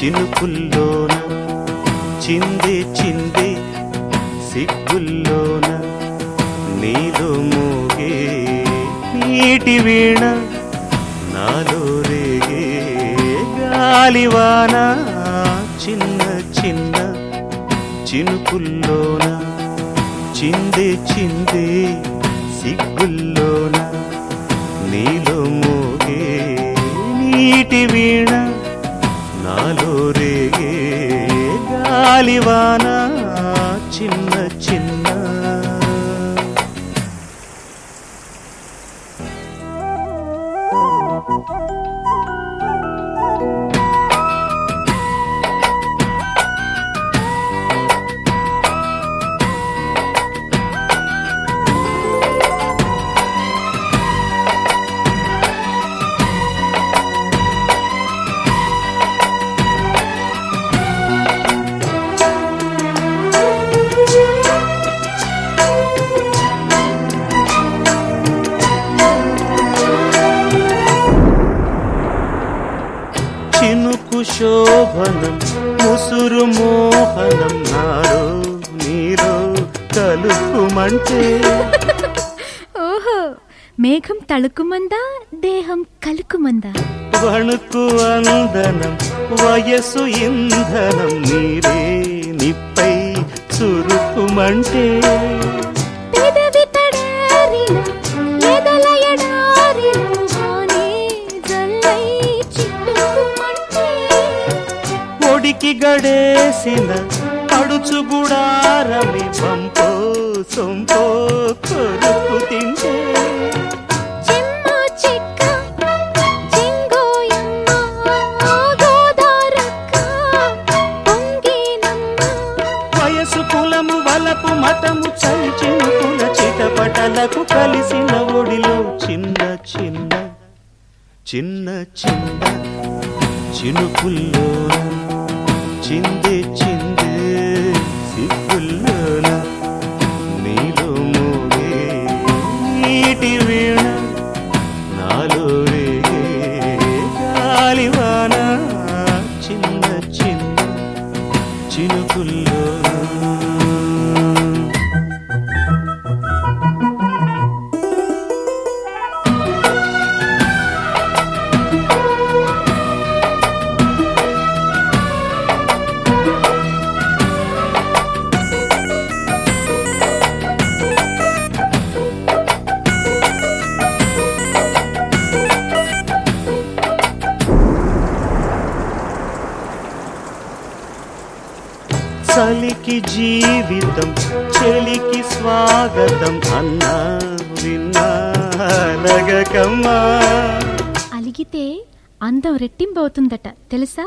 చినుకుల్లోన చిందే చిందే సిగ్గుల్లోన నీలో మోగే నీటి వీణ నాలో రేగే గాలివాన చిన్న చిన్న చినుకుల్లోన చిందే చిందే సిగ్గుల్లోన నీలో మోగే నీటి వీణ నాలో రేగే గాలివాన చిన్న చిన్న. చినుకు శోభనం ముసురు మోహనం నాలో నీలో కలుకుమంటే. ఓహో, మేఘం తళుకుమందా దేహం కలుకుమందా? వణుకు అందనం వయసు ఇంధనం నీరే నిప్పై చురుకుమంటే. పెదవి తడారిన ఎదల ఎడారిన వానే జల్లై చిట్టుకుమంటే. ఒడికి గడేసిన పడుచు గుడారమి పంపో సొంపో కొరుకు తింటే. చెమ్మ చెక్క చెంగోయమ్మ గోదారక్క పొంగేనమ్మ. వయసు కులము వలపు మతము చల్చినుకుల చిటపటలకు కలిసిన ఒడిలో చిన్న చిన్న చిన్న చిన్న చినుకుల్లోన చిందే చిందే సిగ్గుల్లోన నీలో మోగే నీటి వీణ నాలో రేగే గాలివాన చిన్న చిన్న చినుకుల్లోన. చలికి జీవితం చెలికి స్వాగతం అన్నా విన్నా నగకమ్మా. అలిగితే అందం రెట్టింపవుతుందట తెలుసా?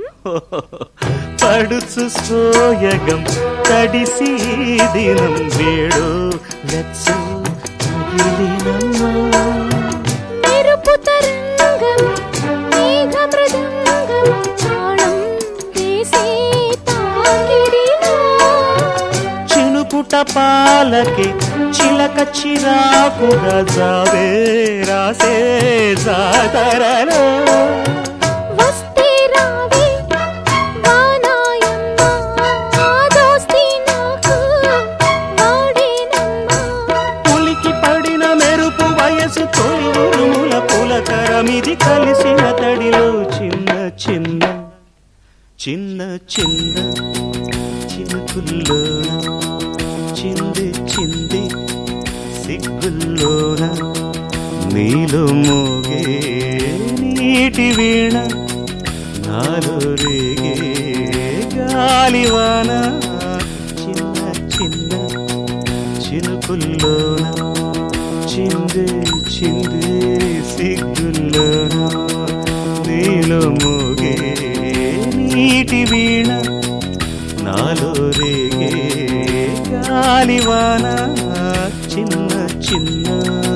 పడుచు సోయగం తడిసి దినం వేడు వెచ్చు తగిలినమ్మా. మెరుపు తరంగం మేఘ మృదంగం ప్రాణం వేసే తాకిడిలో. చినుకుట పాలకి చిలక చిరాకుగా జావే రాసే జాతరలో. వస్తే రావే వానాయమ్మ దోస్తీ నాకు వాడేనమ్మ. పులికి పడిన మెరుపు వయసు తొలి ఉరుముల పులకరమిది కలిసిన తడిలో చిన్న చిన్న చిన్న చిన్న చినుకుల్లోన చింది చింది సిగ్గుల్లోన నీలో మోగే నీటి వీణ నాలో రేగే గాలివాన చిన్న చిన్న చినుకుల్లోన చిందే చిందే సిగ్గుల్లోన నీలో మోగే నీటి వీణ నాలో రేగే గాలివాన చిన్న చిన్న.